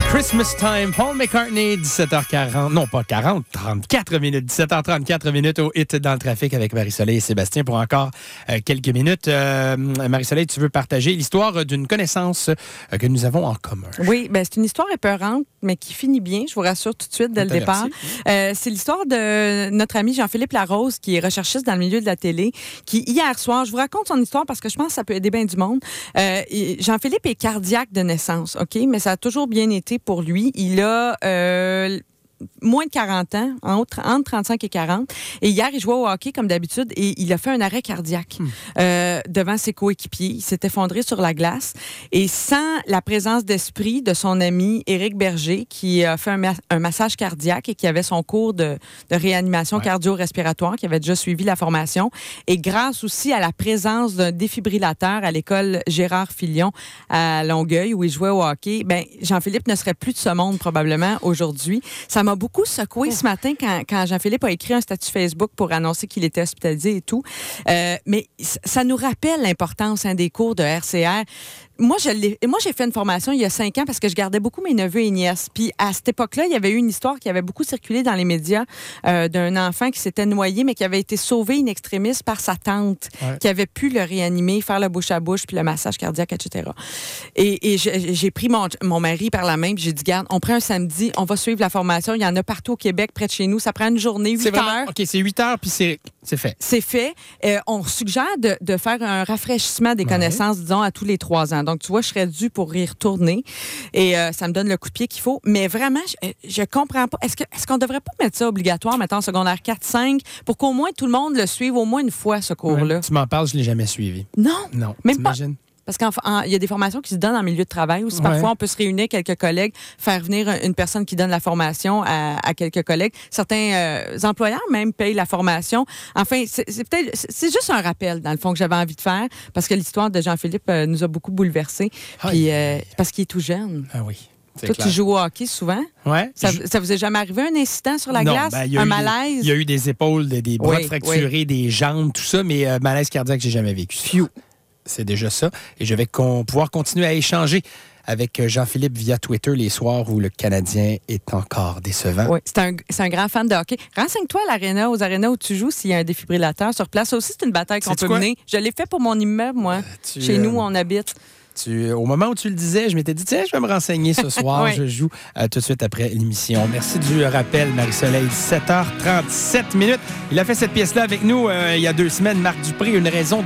Christmas Time, Paul McCartney, 17h40, non pas 40, 34 minutes, 17h34 minutes au hit dans le trafic avec Marie-Soleil et Sébastien pour encore quelques minutes. Marie-Soleil, tu veux partager l'histoire d'une connaissance que nous avons en commun. Oui, ben c'est une histoire épeurante, mais qui finit bien, je vous rassure tout de suite dès le départ. C'est l'histoire de notre ami Jean-Philippe Larose, qui est recherchiste dans le milieu de la télé, qui hier soir, je vous raconte son histoire parce que je pense que ça peut aider bien du monde. Jean-Philippe est cardiaque de naissance, OK? Mais ça a toujours bien été pour lui. Il a moins de 40 ans, entre 35 et 40. Et hier, il jouait au hockey comme d'habitude et il a fait un arrêt cardiaque devant ses coéquipiers. Il s'est effondré sur la glace. Et sans la présence d'esprit de son ami Éric Berger, qui a fait un massage cardiaque et qui avait son cours de réanimation cardio-respiratoire, qui avait déjà suivi la formation, et grâce aussi à la présence d'un défibrillateur à l'école Gérard Filion à Longueuil, où il jouait au hockey, ben, Jean-Philippe ne serait plus de ce monde probablement aujourd'hui. Ça m'a beaucoup secoué ce matin quand Jean-Philippe a écrit un statut Facebook pour annoncer qu'il était hospitalisé et tout. Mais ça nous rappelle l'importance des cours de RCR. Moi, j'ai fait une formation il y a 5 ans parce que je gardais beaucoup mes neveux et nièces. Puis à cette époque-là, il y avait eu une histoire qui avait beaucoup circulé dans les médias d'un enfant qui s'était noyé, mais qui avait été sauvé in extremis par sa tante, qui avait pu le réanimer, faire le bouche à bouche, puis le massage cardiaque, etc. Et j'ai pris mon mari par la main, puis j'ai dit, garde, on prend un samedi, on va suivre la formation. Il y en a partout au Québec, près de chez nous. Ça prend une journée, 8 heures. OK, c'est 8 heures, puis c'est fait. C'est fait. On suggère de faire un rafraîchissement des connaissances, disons, à tous les 3 ans. Donc, tu vois, je serais due pour y retourner. Et ça me donne le coup de pied qu'il faut. Mais vraiment, je comprends pas. Est-ce qu'on devrait pas mettre ça obligatoire, maintenant, en secondaire 4-5, pour qu'au moins tout le monde le suive au moins une fois, ce cours-là? Ouais, tu m'en parles, je l'ai jamais suivi. Non? Non, même pas. Parce qu'il y a des formations qui se donnent en milieu de travail aussi. Parfois, on peut se réunir quelques collègues, faire venir une personne qui donne la formation à quelques collègues. Certains employeurs même payent la formation. Enfin, c'est juste un rappel, dans le fond, que j'avais envie de faire, parce que l'histoire de Jean-Philippe nous a beaucoup bouleversés. Puis, parce qu'il est tout jeune. Ah oui. Toi, tu joues au hockey souvent? Oui. Ça vous est jamais arrivé un incident sur la glace? Un malaise? Il y a eu des épaules, des bras fracturés, des jambes, tout ça, mais malaise cardiaque, j'ai jamais vécu ça. C'est déjà ça. Et je vais pouvoir continuer à échanger avec Jean-Philippe via Twitter les soirs où le Canadien est encore décevant. Oui, c'est un grand fan de hockey. Renseigne-toi aux arénas où tu joues s'il y a un défibrillateur sur place. Ça aussi, c'est une bataille qu'on peut mener. Je l'ai fait pour mon immeuble, moi, chez nous où on habite. Au moment où tu le disais, je m'étais dit, tiens, je vais me renseigner ce soir. Je joue tout de suite après l'émission. Merci du rappel, Marie-Soleil. 7h37 minutes. Il a fait cette pièce-là avec nous il y a 2 semaines. Marc Dupré, une raison